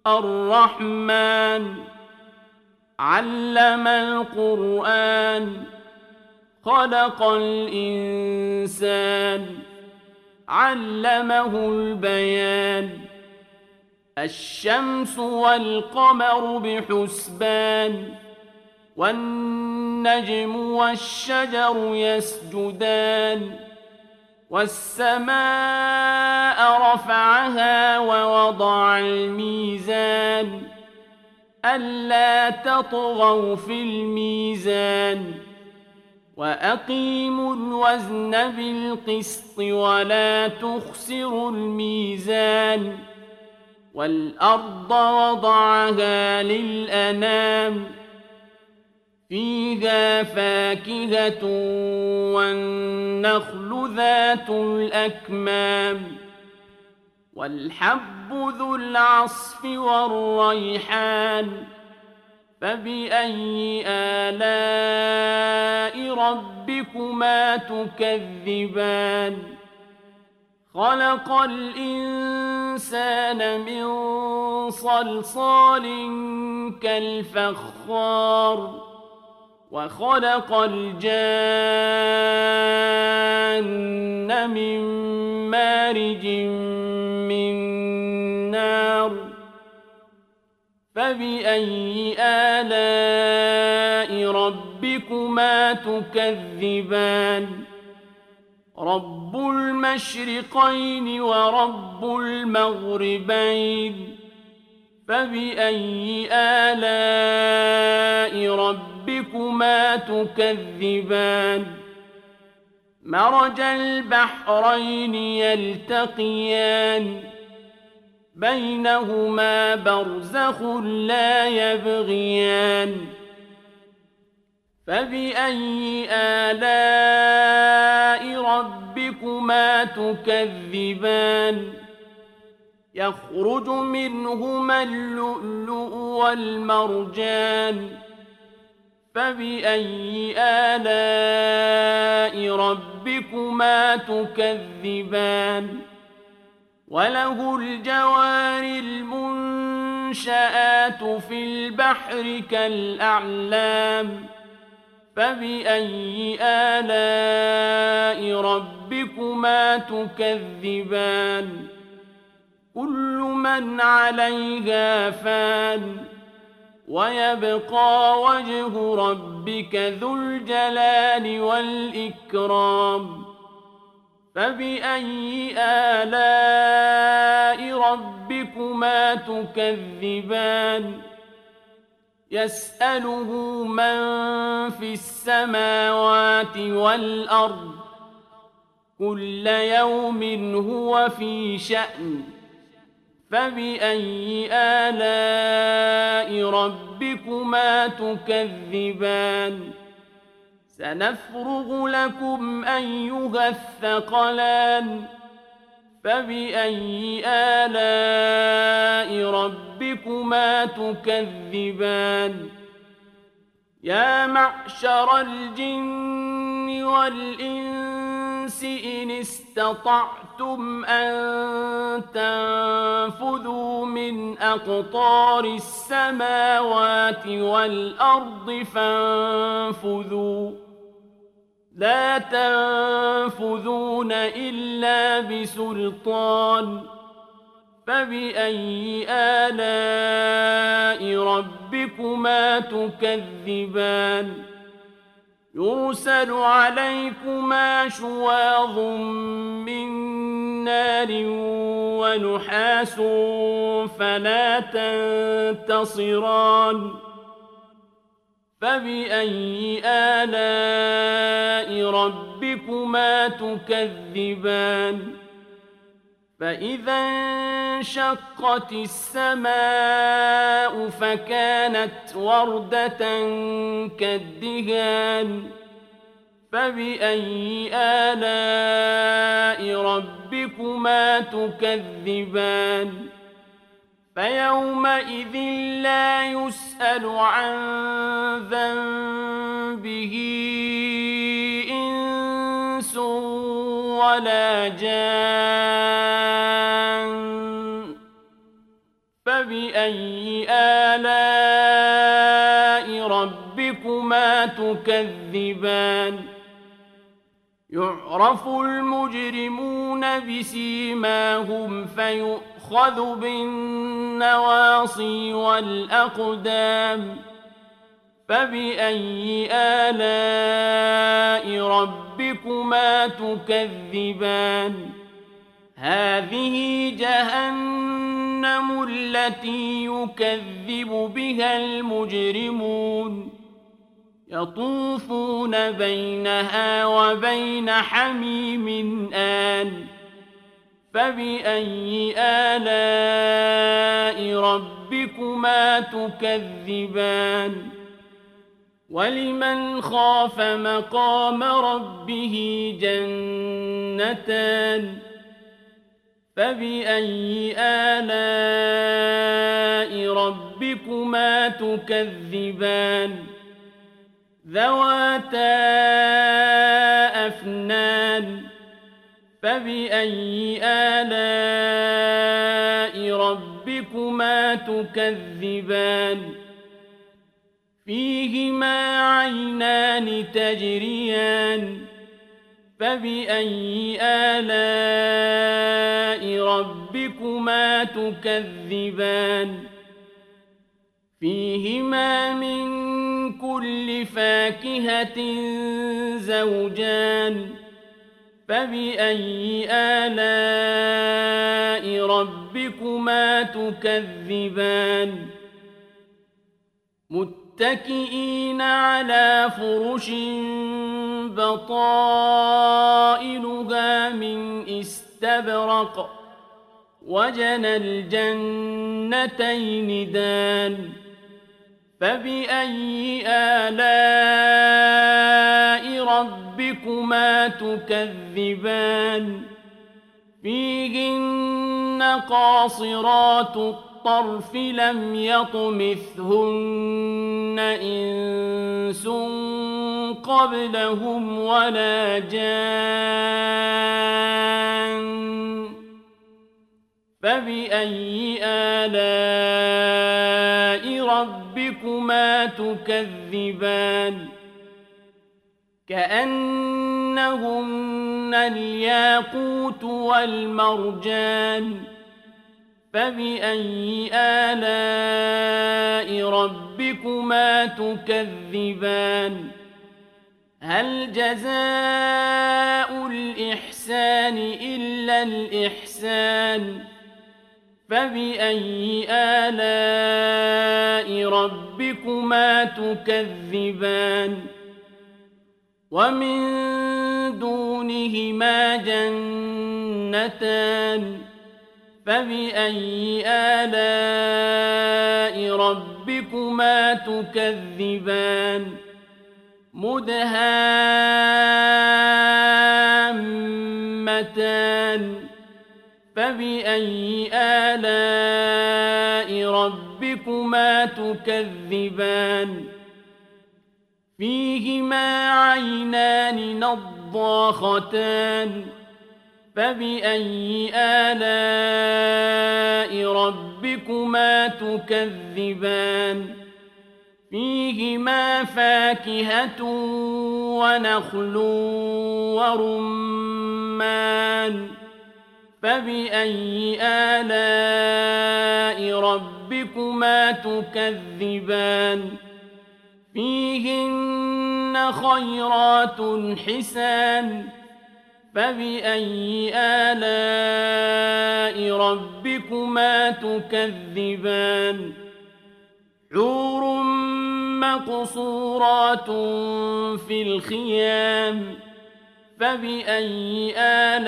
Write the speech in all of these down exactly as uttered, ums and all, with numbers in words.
الرحمن علم القرآن خلق الإنسان علمه البيان الشمس والقمر بحسبان والنجم والشجر يسجدان والسماء رفعها ووضع الميزان ألا تطغوا في الميزان وأقيموا الوزن بالقسط ولا تخسروا الميزان والأرض وضعها للأنام فيها فاكهة والنخل ذات الأكمام والحب ذو العصف والريحان فبأي آلاء ربكما تكذبان خلق الإنسان من صلصال كالفخار وخلق الجان من مارج من نار فبأي آلاء ربكما تكذبان رب المشرقين ورب المغربين فبأي آلاء ربكما تكذبان مرج البحرين يلتقيان بينهما برزخ لا يبغيان فبأي آلاء ربكما تكذبان يخرج منهما اللؤلؤ والمرجان فبأي آلاء ربكما تكذبان وله الجوار المنشآت في البحر كالأعلام فبأي آلاء ربكما تكذبان كل من عليها فان ويبقى وجه ربك ذو الجلال والإكرام فبأي آلاء ربكما تكذبان يسأله من في السماوات والأرض كل يوم هو في شأن فبأي آلاء ربكما تكذبان سنفرغ لكم أيها الثقلان فبأي آلاء ربكما تكذبان يا معشر الجن والإنس إن استطعتم أن تنفذوا من أقطار السماوات والأرض فانفذوا لا تنفذون إلا بسلطان فبأي آلاء ربكما تكذبان يرسل عليكما شواظ من نار ونحاس فلا تنتصران فبأي آلاء ربكما تكذبان فإذا انشقت السماء فكانت وردة كالدهان فبأي آلاء ربكما تكذبان فيومئذ لا يسأل عن ذنبه إنس ولا جان فبأي آلاء ربكما تكذبان يعرف المجرمون بسيماهم فيؤخذ بالنواصي والأقدام فبأي آلاء ربكما تكذبان هذه جهنم التي يكذب بها المجرمون يطوفون بينها وبين حميم آن فبأي آلاء ربكما تكذبان ولمن خاف مقام ربه جنتان فبأي آلاء ربكما تكذبان ذواتا أفنان فبأي آلاء ربكما تكذبان فيهما عينان تجريان فبأي آلاء ربكما تكذبان فيهما من كل فاكهة زوجان فبأي آلاء ربكما تكذبان متكئين على فرش بطائنها من استبرق وجنى الجنتين دان فبأي آلاء ربكما تكذبان فيهن قاصرات الطرف لم يطمثهن إنس قبلهم ولا جان فبأي آلاء ربكما تكذبان كأنهن الياقوت والمرجان فبأي آلاء ربكما تكذبان هل جزاء الإحسان إلا الإحسان فبأي آلاء ربكما تكذبان ومن دونهما جنتان فبأي آلاء ربكما تكذبان مدهامتان فبأي آلاء ربكما تكذبان فيهما عينان نضاختان فبأي آلاء ربكما تكذبان فيهما فاكهة ونخل ورمان فبأي آلاء ربكما تكذبان فيهن خيرات حسان فبأي آلاء ربكما تكذبان حور مقصورات في الخيام فبأي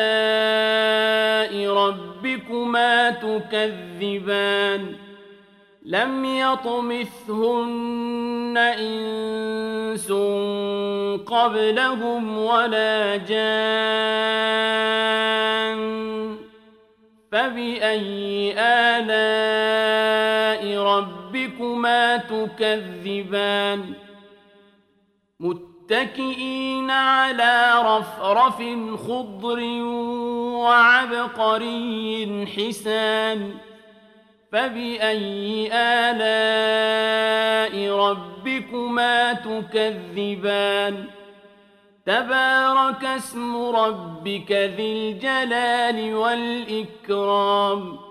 آلاء ربكما تكذبان لم يطمثهن إنس قبلهم ولا جان فبأي آلاء ربكما تكذبان متكئين على رفرف خضر وعبقري حسان فبأي آلاء ربكما تكذبان تبارك اسم ربك ذي الجلال والإكرام